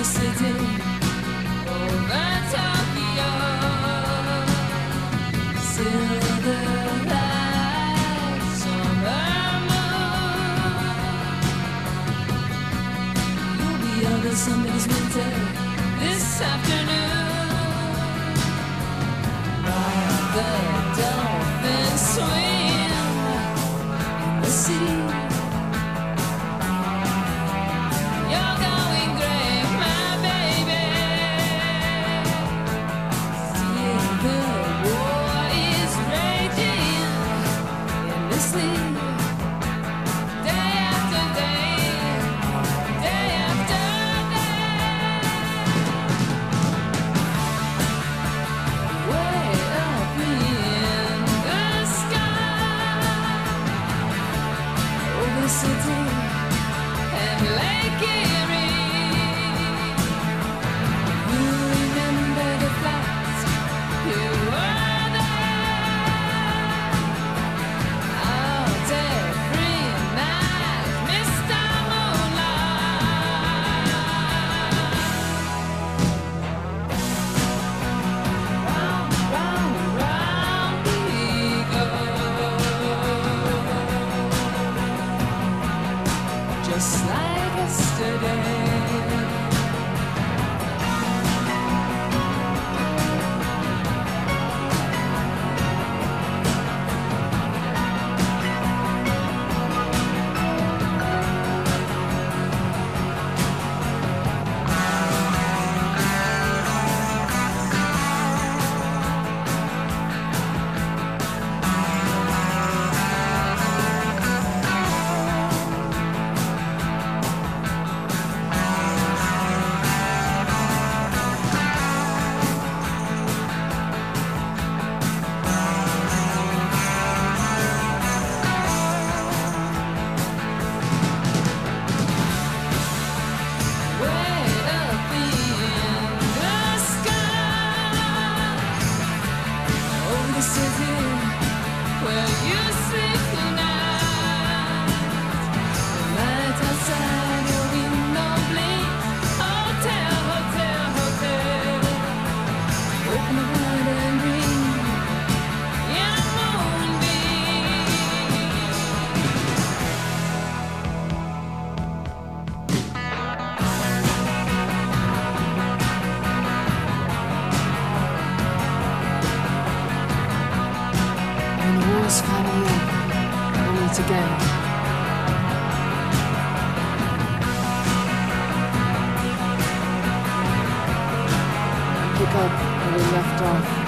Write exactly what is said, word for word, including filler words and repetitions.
city, over Tokyo, silver lights, summer moon. You'll be under somebody's winter this afternoon, while the dolphins swim in the sea. City and Lake Erie. You remember the flights, you were there all day, every night, Mister Moonlight. Round, round, round we go, just like yesterday. The city where you sleep tonight, the light outside your window blink. Hotel, hotel, hotel, open wide and green in a war's finally over, we'll meet again. Pick up where we left off.